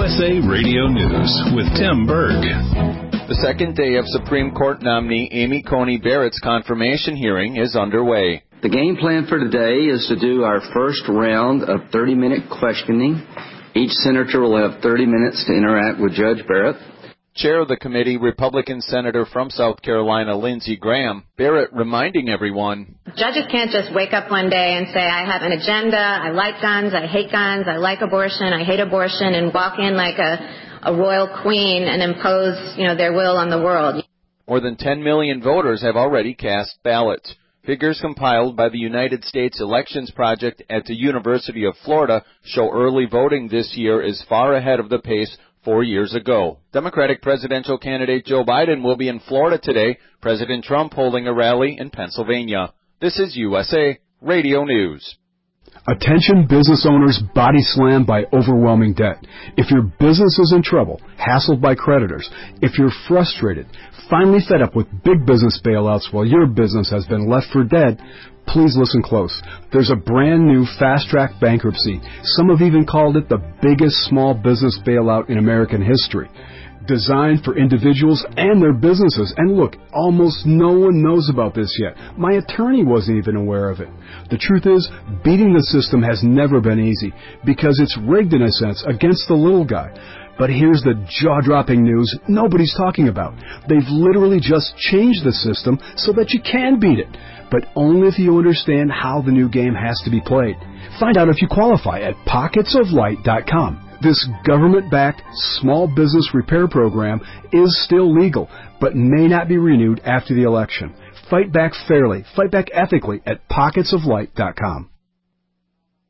USA Radio News with Tim Berg. The second day of Supreme Court nominee Amy Coney Barrett's confirmation hearing is underway. The game plan for today is to do our first round of 30-minute questioning. Each senator will have 30 minutes to interact with Judge Barrett. Chair of the committee, Republican Senator from South Carolina, Lindsey Graham. Barrett reminding everyone, judges can't just wake up one day and say, I have an agenda, I like guns, I hate guns, I like abortion, I hate abortion, and walk in like a royal queen and impose, their will on the world. More than 10 million voters have already cast ballots. Figures compiled by the United States Elections Project at the University of Florida show early voting this year is far ahead of the pace 4 years ago. Democratic presidential candidate Joe Biden will be in Florida today, President Trump holding a rally in Pennsylvania. This is USA Radio News. Attention business owners body slammed by overwhelming debt. If your business is in trouble, hassled by creditors, if you're frustrated, finally fed up with big business bailouts while your business has been left for dead, please listen close. There's a brand new fast-track bankruptcy. Some have even called it the biggest small business bailout in American history. Designed for individuals and their businesses. And look, almost no one knows about this yet. My attorney wasn't even aware of it. The truth is, beating the system has never been easy because it's rigged in a sense against the little guy. But here's the jaw-dropping news nobody's talking about. They've literally just changed the system so that you can beat it, but only if you understand how the new game has to be played. Find out if you qualify at pocketsoflight.com. This government-backed small business repair program is still legal, but may not be renewed after the election. Fight back fairly, fight back ethically at pocketsoflight.com.